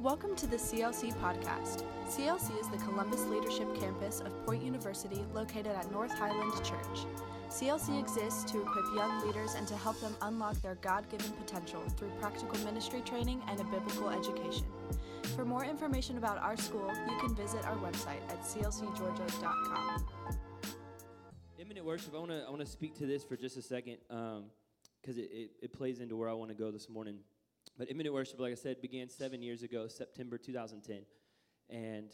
Welcome to the CLC podcast. CLC is the Columbus Leadership Campus of Point University located at North Highland Church. CLC exists to equip young leaders and to help them unlock their God-given potential through practical ministry training and a biblical education. For more information about our school, you can visit our website at clcgeorgia.com. Imminent worship, I want to speak to this for just a second because it plays into where I want to go this morning. But Imminent Worship, like I said, began 7 years ago, September 2010, and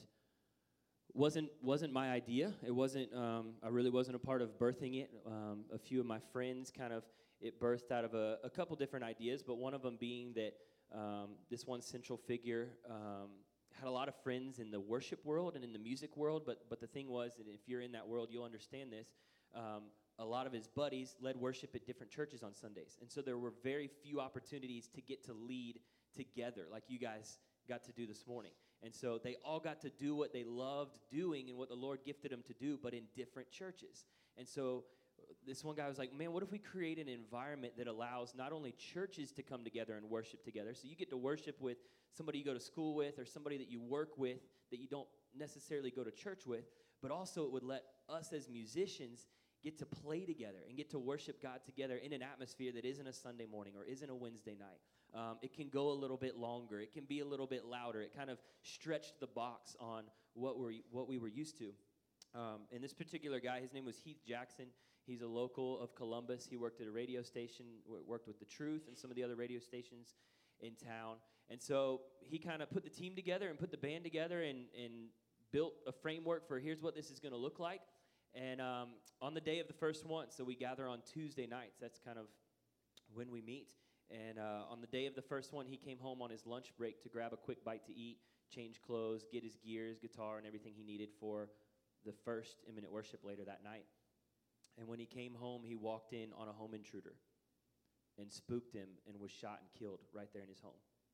wasn't my idea. It wasn't. I really wasn't a part of birthing it. A few of my friends it birthed out of a couple different ideas, but one of them being that this one central figure had a lot of friends in the worship world and in the music world. But the thing was that if you're in that world, you'll understand this. A lot of his buddies led worship at different churches on Sundays. And so there were very few opportunities to get to lead together like you guys got to do this morning. And so they all got to do what they loved doing and what the Lord gifted them to do, but in different churches. And so this one guy was like, man, what if we create an environment that allows not only churches to come together and worship together, so you get to worship with somebody you go to school with or somebody that you work with that you don't necessarily go to church with, but also it would let us as musicians get to play together and get to worship God together in an atmosphere that isn't a Sunday morning or isn't a Wednesday night. It can go a little bit longer. It can be a little bit louder. It kind of stretched the box on what we were used to. And this particular guy, his name was Heath Jackson. He's a local of Columbus. He worked at a radio station, worked with The Truth and some of the other radio stations in town. And so he kind of put the team together and put the band together and built a framework for here's what this is going to look like. And on the day of the first one, so we gather on Tuesday nights. That's kind of when we meet. And on the day of the first one, he came home on his lunch break to grab a quick bite to eat, change clothes, get his gears, guitar, and everything he needed for the first Imminent Worship later that night. And when he came home, he walked in on a home intruder and spooked him and was shot and killed right there in his home.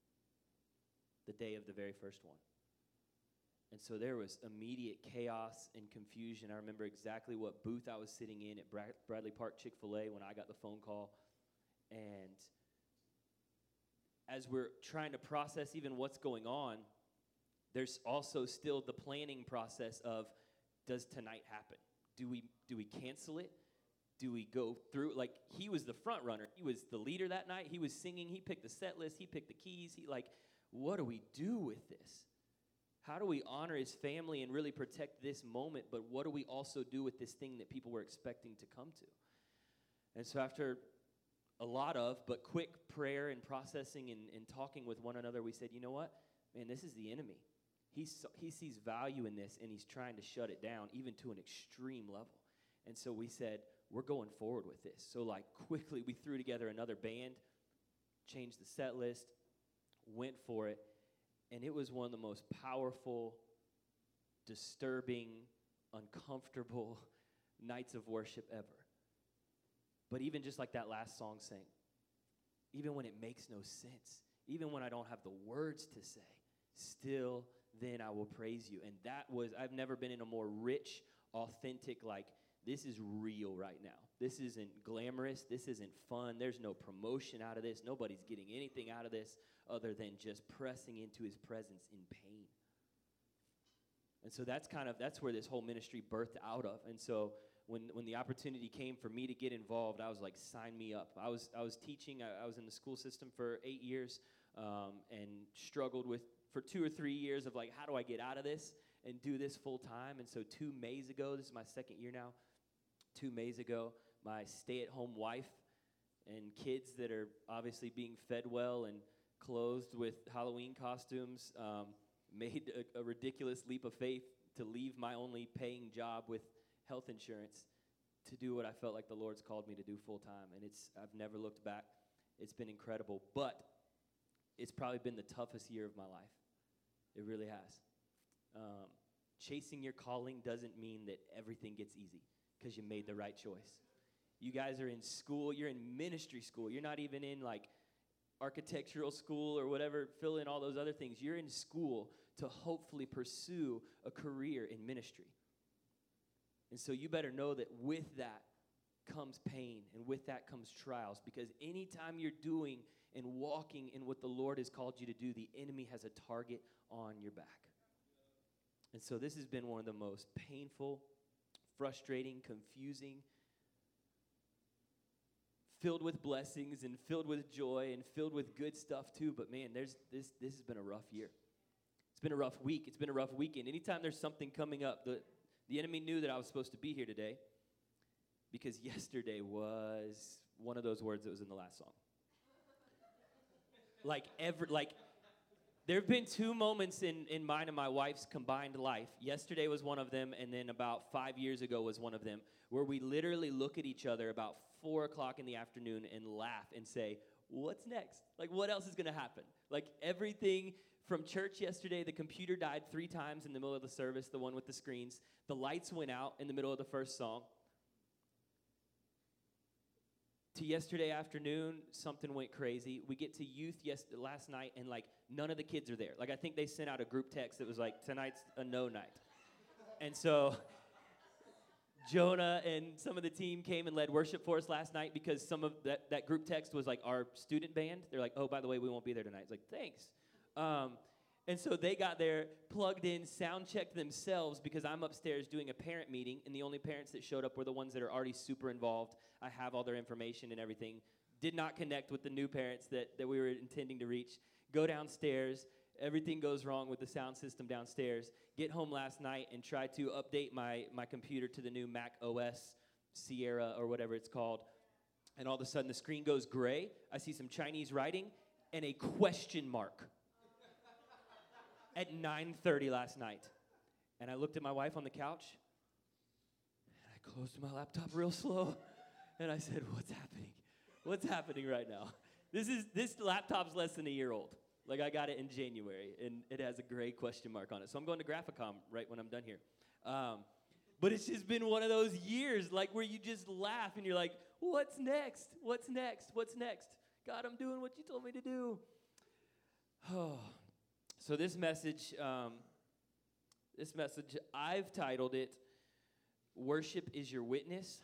The day of the very first one. And so there was immediate chaos and confusion. I remember exactly what booth I was sitting in at Bradley Park Chick-fil-A when I got the phone call. And as we're trying to process even what's going on, there's also still the planning process of, does tonight happen? Do we cancel it? Do we go through? Like, he was the front runner. He was the leader that night. He was singing. He picked the set list. He picked the keys. What do we do with this? How do we honor his family and really protect this moment, but what do we also do with this thing that people were expecting to come to? And so after a lot of, but quick prayer and processing and talking with one another, we said, you know what? Man, this is the enemy. He sees value in this, and he's trying to shut it down, even to an extreme level. And so we said, we're going forward with this. So quickly we threw together another band, changed the set list, went for it. And it was one of the most powerful, disturbing, uncomfortable nights of worship ever. But even just like that last song sang, even when it makes no sense, even when I don't have the words to say, still then I will praise you. And I've never been in a more rich, authentic, this is real right now. This isn't glamorous. This isn't fun. There's no promotion out of this. Nobody's getting anything out of this other than just pressing into his presence in pain. And so that's where this whole ministry birthed out of. And so when the opportunity came for me to get involved, I was like, sign me up. I was teaching. I was in the school system for 8 years and struggled for 2 or 3 years of how do I get out of this and do this full time? And so 2 Mays ago, this is my second year now, 2 Mays ago, my stay-at-home wife and kids that are obviously being fed well and clothed with Halloween costumes made a ridiculous leap of faith to leave my only paying job with health insurance to do what I felt like the Lord's called me to do full time. And I've never looked back. It's been incredible, but it's probably been the toughest year of my life. It really has. Chasing your calling doesn't mean that everything gets easy because you made the right choice. You guys are in school. You're in ministry school. You're not even in architectural school or whatever, fill in all those other things. You're in school to hopefully pursue a career in ministry. And so you better know that with that comes pain, and with that comes trials, because anytime you're doing and walking in what the Lord has called you to do, the enemy has a target on your back. And so this has been one of the most painful, frustrating, confusing, filled with blessings and filled with joy and filled with good stuff too. But man, this has been a rough year. It's been a rough week. It's been a rough weekend. Anytime there's something coming up, the enemy knew that I was supposed to be here today, because yesterday was one of those words that was in the last song. There have been two moments in mine and my wife's combined life. Yesterday was one of them, and then about 5 years ago was one of them, where we literally look at each other about 4 o'clock in the afternoon and laugh and say, what's next? Like, what else is going to happen? Like, everything from church yesterday, the computer died 3 times in the middle of the service, the one with the screens. The lights went out in the middle of the first song. To yesterday afternoon, something went crazy. We get to youth last night, and, like, none of the kids are there. Like, I think they sent out a group text that was like, tonight's a no night. And so Jonah and some of the team came and led worship for us last night, because some of that group text was, like, our student band. They're like, oh, by the way, we won't be there tonight. It's like, thanks. And so they got there, plugged in, sound checked themselves, because I'm upstairs doing a parent meeting, and the only parents that showed up were the ones that are already super involved. I have all their information and everything. Did not connect with the new parents that we were intending to reach. Go downstairs. Everything goes wrong with the sound system downstairs. Get home last night and try to update my computer to the new Mac OS Sierra or whatever it's called. And all of a sudden the screen goes gray. I see some Chinese writing and a question mark at 9:30 last night. And I looked at my wife on the couch, and I closed my laptop real slow, and I said, what's happening? What's happening right now? This laptop's less than a year old. Like, I got it in January, and it has a gray question mark on it. So I'm going to Graphicom right when I'm done here. But it's just been one of those years, like, where you just laugh, and you're like, what's next? What's next? What's next? God, I'm doing what you told me to do. Oh. So this message, I've titled it, Worship is Your Witness.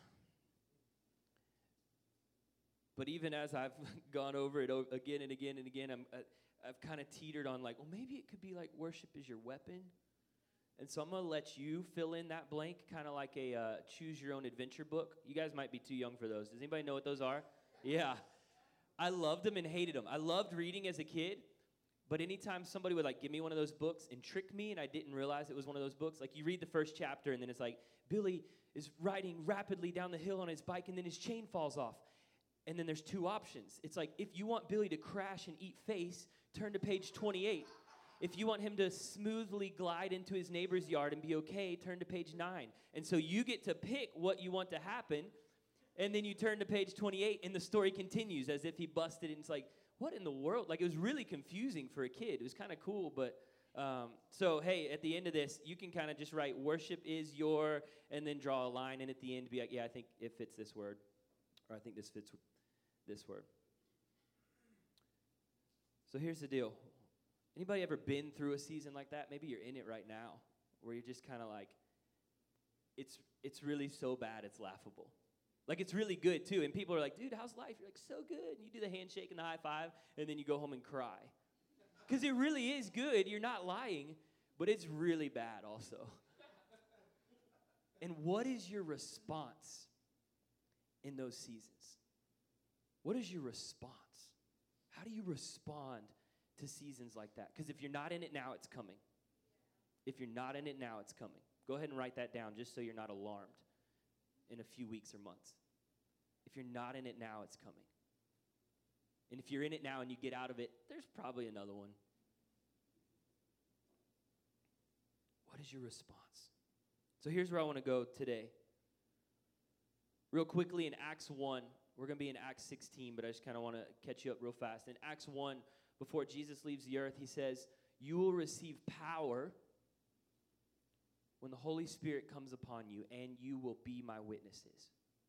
But even as I've gone over it again and again and again, I've kind of teetered on, like, well, maybe it could be like worship is your weapon. And so I'm going to let you fill in that blank, kind of like a choose your own adventure book. You guys might be too young for those. Does anybody know what those are? Yeah. I loved them and hated them. I loved reading as a kid. But anytime somebody would, like, give me one of those books and trick me, and I didn't realize it was one of those books, like, you read the first chapter, and then it's like, Billy is riding rapidly down the hill on his bike, and then his chain falls off. And then there's 2 options. It's like, if you want Billy to crash and eat face, turn to page 28. If you want him to smoothly glide into his neighbor's yard and be okay, turn to page 9. And so you get to pick what you want to happen, and then you turn to page 28, and the story continues as if he busted it, and it's like, what in the world? Like, it was really confusing for a kid. It was kind of cool, but so, hey, at the end of this, you can kind of just write, worship is your, and then draw a line, and at the end be like, yeah, I think it fits this word, or I think this fits this word. So here's the deal. Anybody ever been through a season like that? Maybe you're in it right now, where you're just kind of like, it's really so bad, it's laughable. Like, it's really good, too. And people are like, dude, how's life? You're like, so good. And you do the handshake and the high five, and then you go home and cry. Because it really is good. You're not lying, but it's really bad also. And what is your response in those seasons? What is your response? How do you respond to seasons like that? Because if you're not in it now, it's coming. If you're not in it now, it's coming. Go ahead and write that down just so you're not alarmed in a few weeks or months. If you're not in it now, it's coming. And if you're in it now and you get out of it, there's probably another one. What is your response? So here's where I want to go today. Real quickly in Acts 1, we're going to be in Acts 16, but I just kind of want to catch you up real fast. In Acts 1, before Jesus leaves the earth, he says, you will receive power when the Holy Spirit comes upon you, and you will be my witnesses.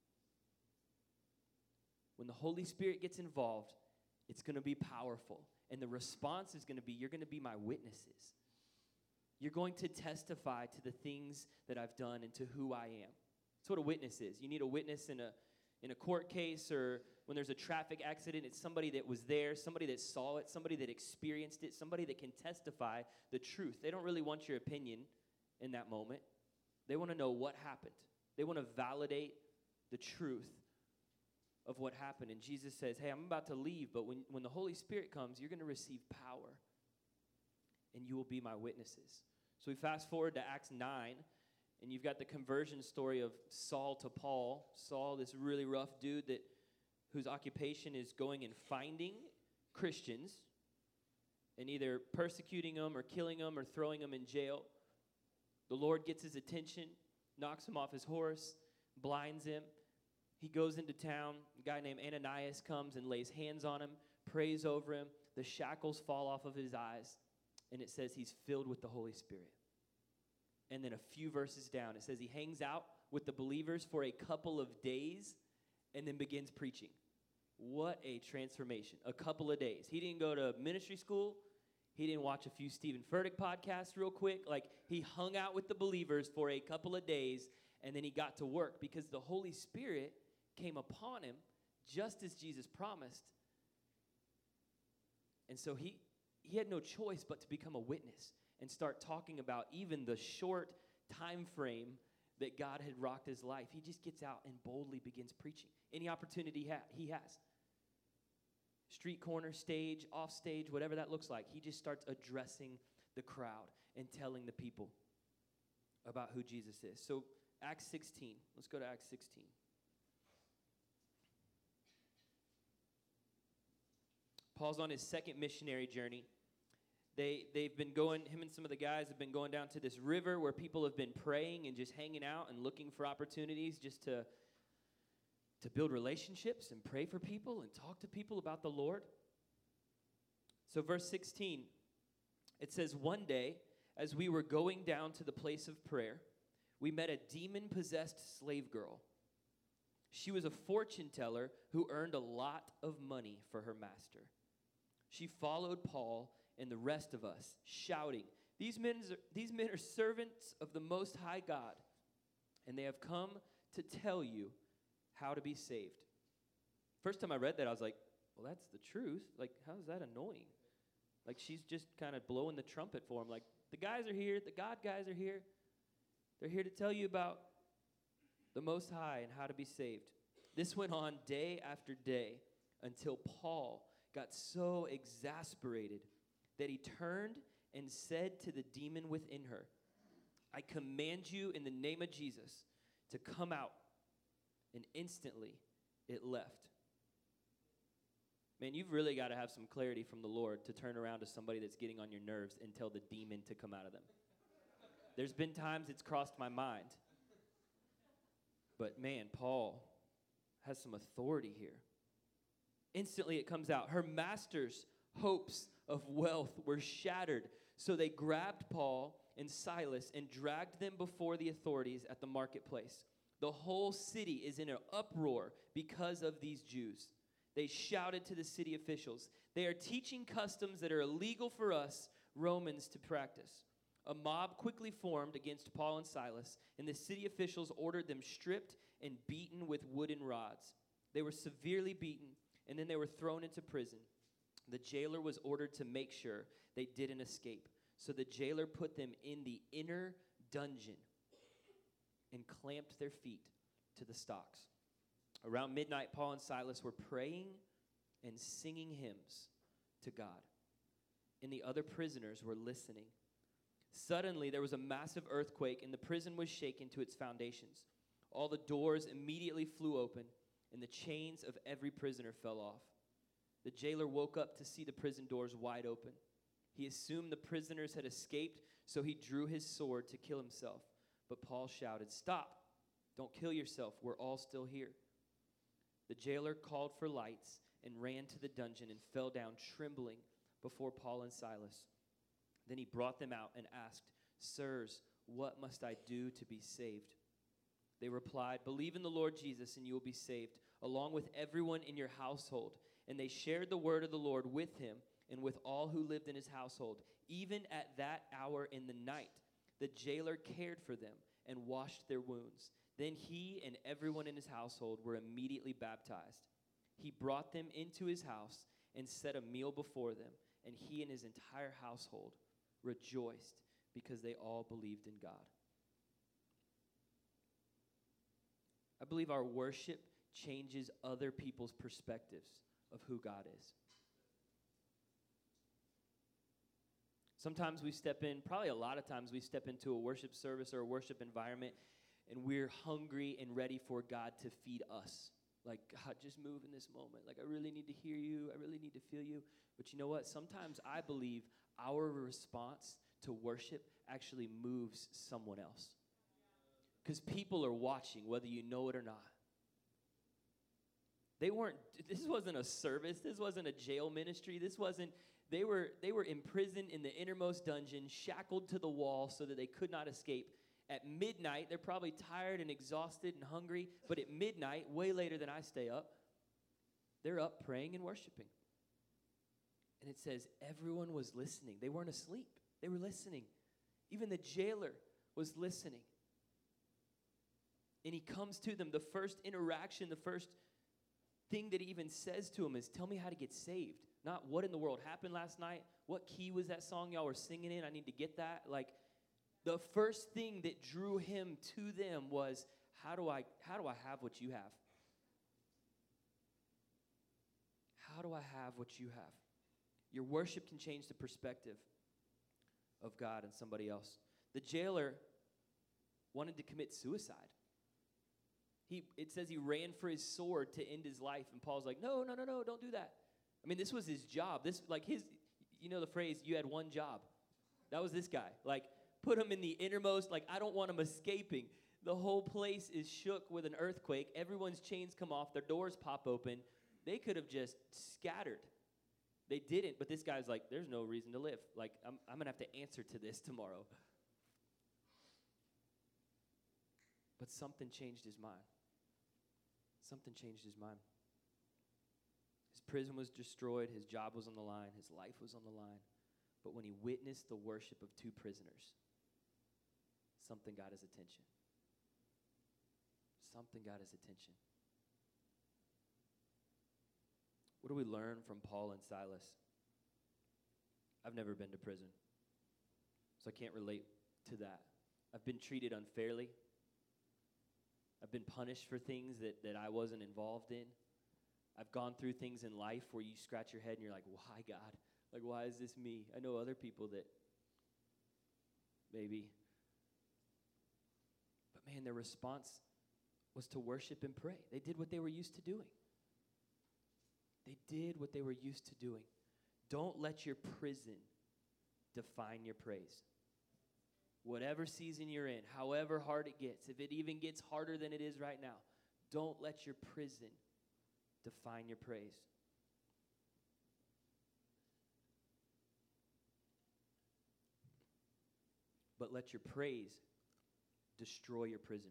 When the Holy Spirit gets involved, it's going to be powerful. And the response is going to be, you're going to be my witnesses. You're going to testify to the things that I've done and to who I am. That's what a witness is. You need a witness in in a court case or when there's a traffic accident, it's somebody that was there, somebody that saw it, somebody that experienced it, somebody that can testify the truth. They don't really want your opinion in that moment. They want to know what happened. They want to validate the truth of what happened. And Jesus says, hey, I'm about to leave, but when the Holy Spirit comes, you're going to receive power, and you will be my witnesses. So we fast forward to Acts 9, and you've got the conversion story of Saul to Paul. Saul, this really rough dude whose occupation is going and finding Christians and either persecuting them or killing them or throwing them in jail. The Lord gets his attention, knocks him off his horse, blinds him. He goes into town. A guy named Ananias comes and lays hands on him, prays over him. The shackles fall off of his eyes, and it says he's filled with the Holy Spirit. And then a few verses down, it says he hangs out with the believers for a couple of days and then begins preaching. What a transformation. A couple of days. He didn't go to ministry school. He didn't watch a few Stephen Furtick podcasts real quick. Like, he hung out with the believers for a couple of days, and then he got to work because the Holy Spirit came upon him just as Jesus promised. And so he had no choice but to become a witness and start talking about even the short time frame that God had rocked his life. He just gets out and boldly begins preaching. Any opportunity he has. Street corner, stage, off stage, whatever that looks like. He just starts addressing the crowd and telling the people about who Jesus is. So Acts 16. Let's go to Acts 16. Paul's on his second missionary journey. They've been going, him and some of the guys have been going down to this river where people have been praying and just hanging out and looking for opportunities just to build relationships and pray for people and talk to people about the Lord. So verse 16, it says, one day, as we were going down to the place of prayer, we met a demon-possessed slave girl. She was a fortune teller who earned a lot of money for her master. She followed Paul and the rest of us, shouting, These men are servants of the Most High God, and they have come to tell you how to be saved. First time I read that, I was like, well, that's the truth. Like, how is that annoying? Like, she's just kind of blowing the trumpet for him. Like, the guys are here, the God guys are here. They're here to tell you about the Most High and how to be saved. This went on day after day until Paul got so exasperated that he turned and said to the demon within her, I command you in the name of Jesus to come out. And instantly it left. Man, you've really got to have some clarity from the Lord to turn around to somebody that's getting on your nerves and tell the demon to come out of them. There's been times it's crossed my mind. But man, Paul has some authority here. Instantly it comes out. Her master's hopes of wealth were shattered. So they grabbed Paul and Silas and dragged them before the authorities at the marketplace. The whole city is in an uproar because of these Jews. They shouted to the city officials, they are teaching customs that are illegal for us Romans to practice. A mob quickly formed against Paul and Silas, and the city officials ordered them stripped and beaten with wooden rods. They were severely beaten, and then they were thrown into prison. The jailer was ordered to make sure they didn't escape. So the jailer put them in the inner dungeon and clamped their feet to the stocks. Around midnight, Paul and Silas were praying and singing hymns to God, and the other prisoners were listening. Suddenly, there was a massive earthquake, and the prison was shaken to its foundations. All the doors immediately flew open, and the chains of every prisoner fell off. The jailer woke up to see the prison doors wide open. He assumed the prisoners had escaped, so he drew his sword to kill himself. But Paul shouted, "Stop! Don't kill yourself. We're all still here." The jailer called for lights and ran to the dungeon and fell down trembling before Paul and Silas. Then he brought them out and asked, "Sirs, what must I do to be saved?" They replied, "Believe in the Lord Jesus and you will be saved, along with everyone in your household." And they shared the word of the Lord with him and with all who lived in his household. Even at that hour in the night, the jailer cared for them and washed their wounds. Then he and everyone in his household were immediately baptized. He brought them into his house and set a meal before them, and he and his entire household rejoiced because they all believed in God. I believe our worship changes other people's perspectives of who God is. Sometimes we step in, probably a lot of times we step into a worship service or a worship environment, and we're hungry and ready for God to feed us. Like, God, just move in this moment. Like, I really need to hear you. I really need to feel you. But you know what? Sometimes I believe our response to worship actually moves someone else. Because people are watching, whether you know it or not. This wasn't a service. This wasn't a jail ministry. They were imprisoned in the innermost dungeon, shackled to the wall so that they could not escape. At midnight, they're probably tired and exhausted and hungry, but at midnight, way later than I stay up, they're up praying and worshiping. And it says everyone was listening. They weren't asleep. They were listening. Even the jailer was listening. And he comes to them. The first interaction, the first thing that he even says to him is, tell me how to get saved. Not what in the world happened last night. What key was that song y'all were singing in? I need to get that. Like, the first thing that drew him to them was, how do I have what you have? How do I have what you have? Your worship can change the perspective of God and somebody else. The jailer wanted to commit suicide. It says he ran for his sword to end his life, and Paul's like, no, don't do that. I mean, this was his job. You know the phrase, you had one job. That was this guy. Like, put him in the innermost, like, I don't want him escaping. The whole place is shook with an earthquake. Everyone's chains come off. Their doors pop open. They could have just scattered. They didn't, but this guy's like, there's no reason to live. Like, I'm going to have to answer to this tomorrow. But something changed his mind. Something changed his mind. His prison was destroyed. His job was on the line. His life was on the line. But when he witnessed the worship of two prisoners, something got his attention. Something got his attention. What do we learn from Paul and Silas? I've never been to prison, so I can't relate to that. I've been treated unfairly. I've been punished for things that I wasn't involved in. I've gone through things in life where you scratch your head and you're like, why, God? Like, why is this me? I know other people that maybe. But man, their response was to worship and pray. They did what they were used to doing. They did what they were used to doing. Don't let your prison define your praise. Whatever season you're in, however hard it gets, if it even gets harder than it is right now, don't let your prison define your praise. But let your praise destroy your prison.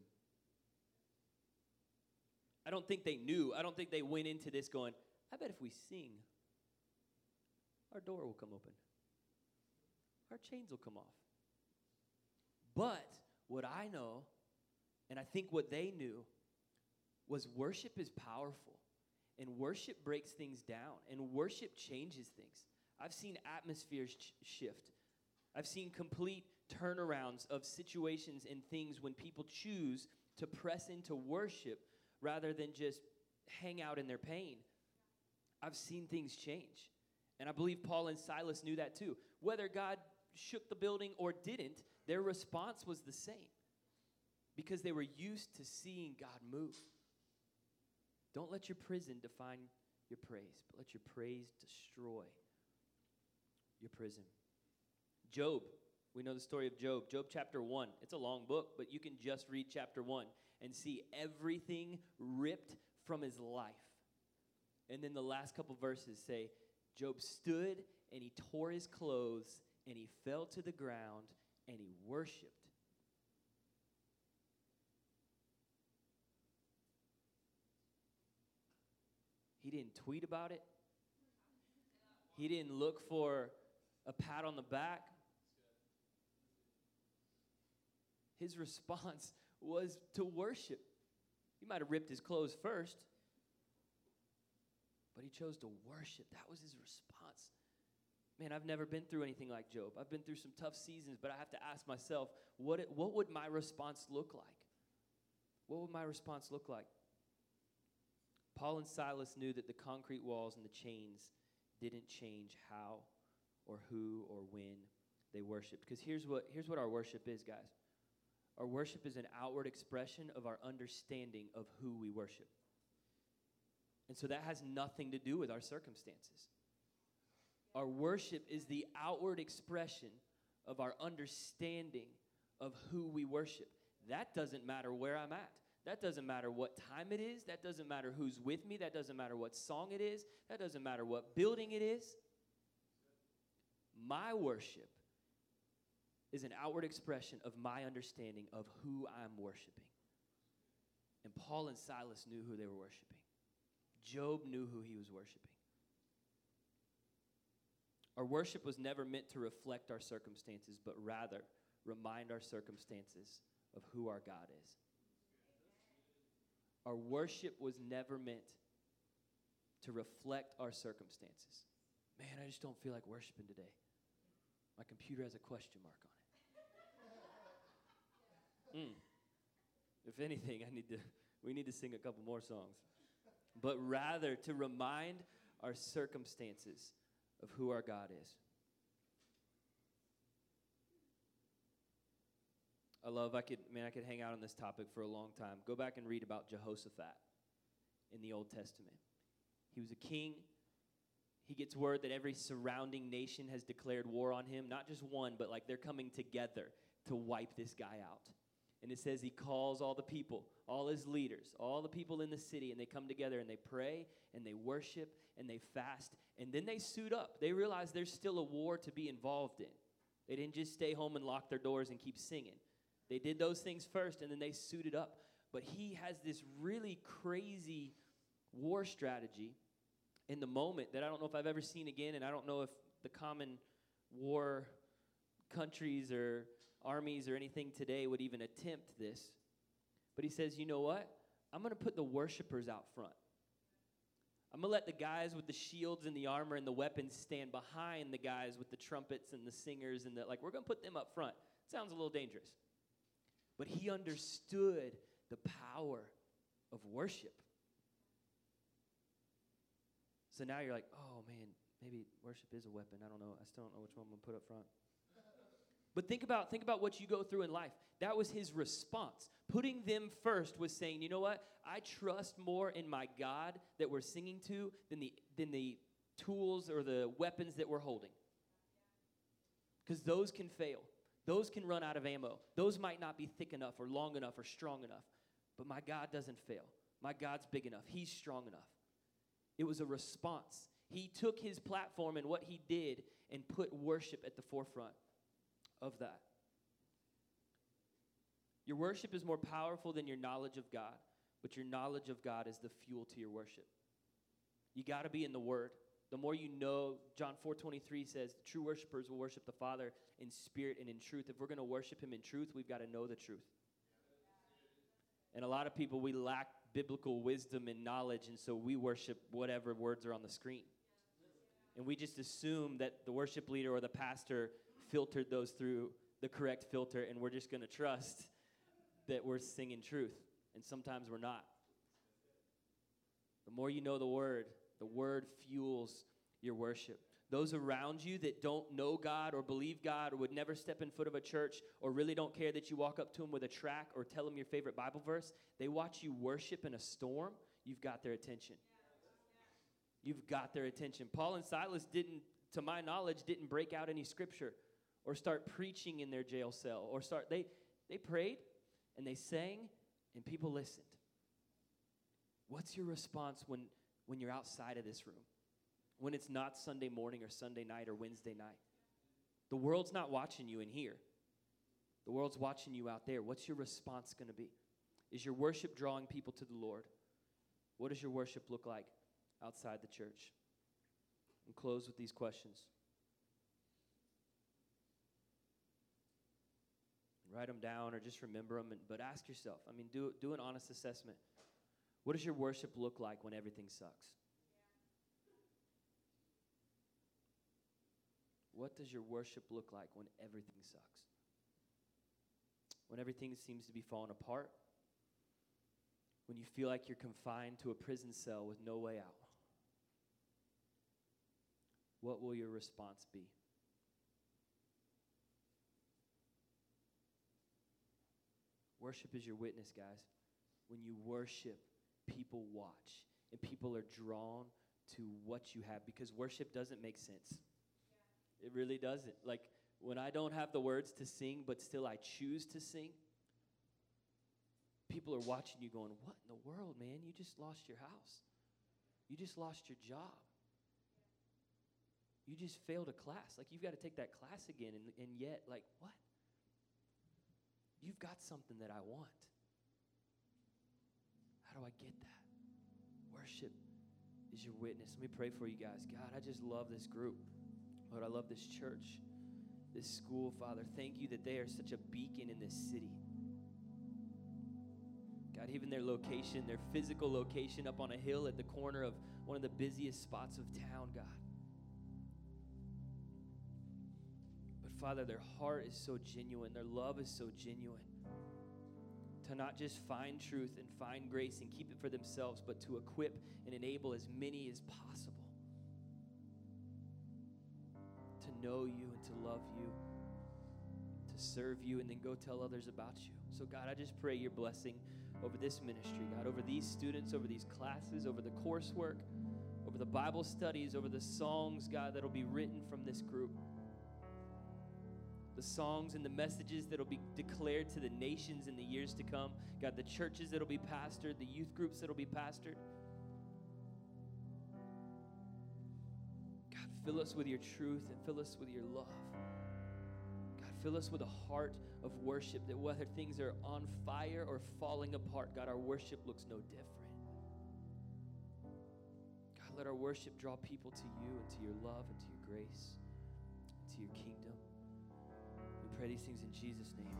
I don't think they knew. I don't think they went into this going, I bet if we sing, our door will come open. Our chains will come off. But what I know, and I think what they knew, was worship is powerful. And worship breaks things down. And worship changes things. I've seen atmospheres shift. I've seen complete turnarounds of situations and things when people choose to press into worship rather than just hang out in their pain. I've seen things change. And I believe Paul and Silas knew that too. Whether God shook the building or didn't, their response was the same. Because they were used to seeing God move. Don't let your prison define your praise, but let your praise destroy your prison. Job, we know the story of Job. Job chapter 1. It's a long book, but you can just read chapter 1 and see everything ripped from his life. And then the last couple verses say, Job stood and he tore his clothes and he fell to the ground and he worshiped. He didn't tweet about it. He didn't look for a pat on the back. His response was to worship. He might have ripped his clothes first, but he chose to worship. That was his response. Man, I've never been through anything like Job. I've been through some tough seasons, but I have to ask myself, what would my response look like? What would my response look like? Paul and Silas knew that the concrete walls and the chains didn't change how or who or when they worshiped. Because here's what our worship is, guys. Our worship is an outward expression of our understanding of who we worship. And so that has nothing to do with our circumstances. Our worship is the outward expression of our understanding of who we worship. That doesn't matter where I'm at. That doesn't matter what time it is. That doesn't matter who's with me. That doesn't matter what song it is. That doesn't matter what building it is. My worship is an outward expression of my understanding of who I'm worshiping. And Paul and Silas knew who they were worshiping. Job knew who he was worshiping. Our worship was never meant to reflect our circumstances, but rather remind our circumstances of who our God is. Our worship was never meant to reflect our circumstances. Man, I just don't feel like worshiping today. My computer has a question mark on it. If anything, we need to sing a couple more songs. But rather to remind our circumstances of who our God is. I could hang out on this topic for a long time. Go back and read about Jehoshaphat in the Old Testament. He was a king. He gets word that every surrounding nation has declared war on him. Not just one, but like they're coming together to wipe this guy out. And it says he calls all the people, all his leaders, all the people in the city, and they come together and they pray and they worship and they fast. And then they suit up. They realize there's still a war to be involved in. They didn't just stay home and lock their doors and keep singing. They did those things first, and then they suited up. But he has this really crazy war strategy in the moment that I don't know if I've ever seen again, and I don't know if the common war countries or armies or anything today would even attempt this. But he says, you know what? I'm going to put the worshipers out front. I'm going to let the guys with the shields and the armor and the weapons stand behind the guys with the trumpets and the singers and we're going to put them up front. Sounds a little dangerous. But he understood the power of worship. So now you're like, oh man, maybe worship is a weapon. I don't know. I still don't know which one I'm going to put up front. But think about what you go through in life. That was his response. Putting them first was saying, you know what? I trust more in my God that we're singing to than the tools or the weapons that we're holding. Because those can fail. Those can run out of ammo. Those might not be thick enough or long enough or strong enough. But my God doesn't fail. My God's big enough. He's strong enough. It was a response. He took his platform and what he did and put worship at the forefront of that. Your worship is more powerful than your knowledge of God, but your knowledge of God is the fuel to your worship. You got to be in the Word. The more you know, John 4:23 says, the true worshipers will worship the Father in spirit and in truth. If we're going to worship him in truth, we've got to know the truth. And a lot of people, we lack biblical wisdom and knowledge, and so we worship whatever words are on the screen. And we just assume that the worship leader or the pastor filtered those through the correct filter, and we're just going to trust that we're singing truth. And sometimes we're not. The more you know the Word fuels your worship. Those around you that don't know God or believe God or would never step in foot of a church or really don't care that you walk up to them with a track or tell them your favorite Bible verse, they watch you worship in a storm, you've got their attention. You've got their attention. Paul and Silas to my knowledge, didn't break out any scripture or start preaching in their jail cell or they prayed and they sang and people listened. What's your response when you're outside of this room? When it's not Sunday morning or Sunday night or Wednesday night? The world's not watching you in here. The world's watching you out there. What's your response going to be? Is your worship drawing people to the Lord? What does your worship look like outside the church? And close with these questions. Write them down or just remember them, but ask yourself, do an honest assessment. What does your worship look like when everything sucks? What does your worship look like when everything sucks? When everything seems to be falling apart? When you feel like you're confined to a prison cell with no way out? What will your response be? Worship is your witness, guys. When you worship, people watch, and people are drawn to what you have, because worship doesn't make sense. It really doesn't. Like, when I don't have the words to sing, but still I choose to sing, people are watching you going, what in the world, man? You just lost your house. You just lost your job. You just failed a class. Like, you've got to take that class again, and yet, like, what? You've got something that I want. How do I get that? Worship is your witness. Let me pray for you guys. God, I just love this group. Lord, I love this church, this school, Father. Thank you that they are such a beacon in this city. God, even their location, their physical location up on a hill at the corner of one of the busiest spots of town, God. But Father, their heart is so genuine. Their love is so genuine. To not just find truth and find grace and keep it for themselves, but to equip and enable as many as possible to know you and to love you, to serve you, and then go tell others about you. So God, I just pray your blessing over this ministry, God, over these students, over these classes, over the coursework, over the Bible studies, over the songs, God, that'll be written from this group. The songs and the messages that'll be declared to the nations in the years to come. God, the churches that'll be pastored, the youth groups that'll be pastored. God, fill us with your truth and fill us with your love. God, fill us with a heart of worship, that whether things are on fire or falling apart, God, our worship looks no different. God, let our worship draw people to you and to your love and to your grace, and to your kingdom. We pray these things in Jesus' name.